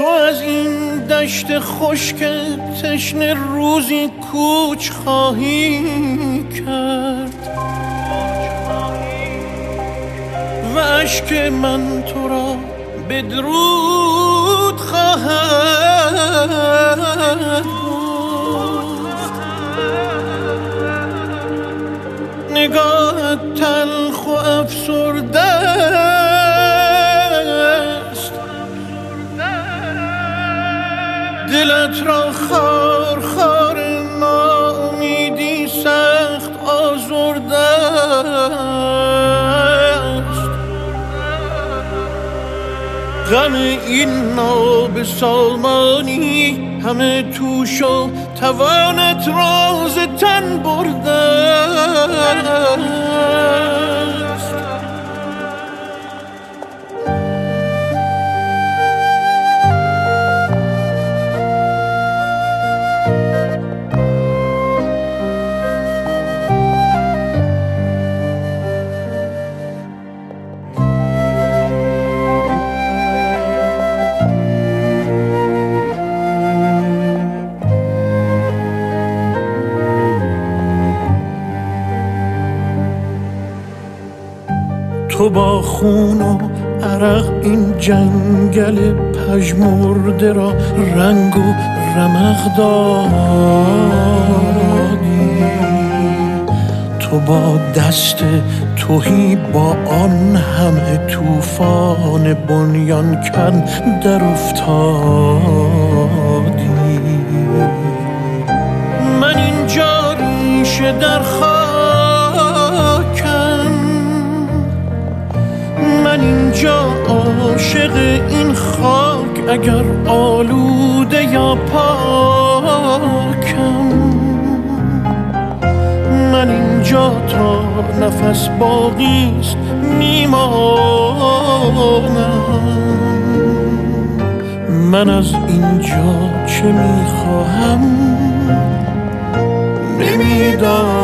از این دشت خشک تشنه روزی کوچ خواهی کرد و اشک من تو را به درود خواهد گفت. نگاهت تلخ و افسرده است، دلت را خار خار ناامیدی سخت آزرده است. غم این ناب سامانی همه توش و توانت راز تن برده است. تو با خون و عرق این جنگل پژمرده را رنگ و رمق دادی. تو با دست تهی با آن همه طوفان بنیان کن در افتادی. من اینجا ریشه در من اینجا عاشق این خاک، اگر آلوده یا پاکم. من اینجا تا نفس باقیست میمانم. من از اینجا چه میخواهم نمیدانم.